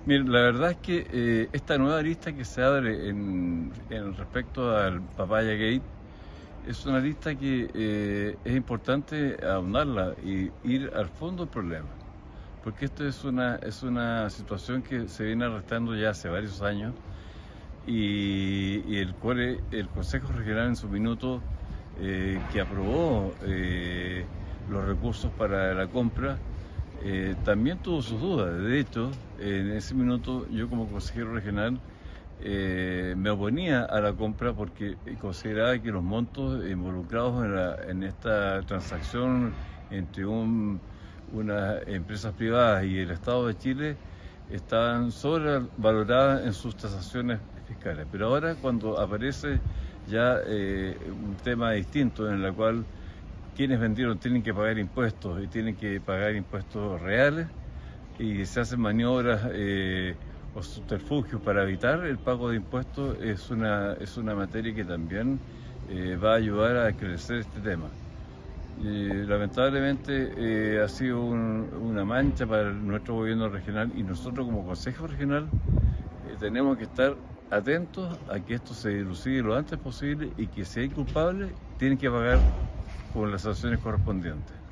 Mira, la verdad es que esta nueva lista que se abre en respecto al Papaya Gate es una lista que es importante ahondarla y ir al fondo del problema, porque esto es una situación que se viene arrastrando ya hace varios años y el Consejo Regional en su minuto que aprobó los recursos para la compra también tuvo sus dudas. De hecho, en ese minuto yo como consejero regional me oponía a la compra porque consideraba que los montos involucrados en esta transacción entre unas empresas privadas y el Estado de Chile estaban sobrevaloradas en sus tasaciones fiscales. Pero ahora cuando aparece ya un tema distinto en el cual quienes vendieron tienen que pagar impuestos y tienen que pagar impuestos reales y se hacen maniobras o subterfugios para evitar el pago de impuestos, es una materia que también va a ayudar a crecer este tema. Lamentablemente ha sido una mancha para nuestro gobierno regional y nosotros como Consejo Regional tenemos que estar atentos a que esto se dilucide lo antes posible y que si hay culpables tienen que pagar con las sanciones correspondientes.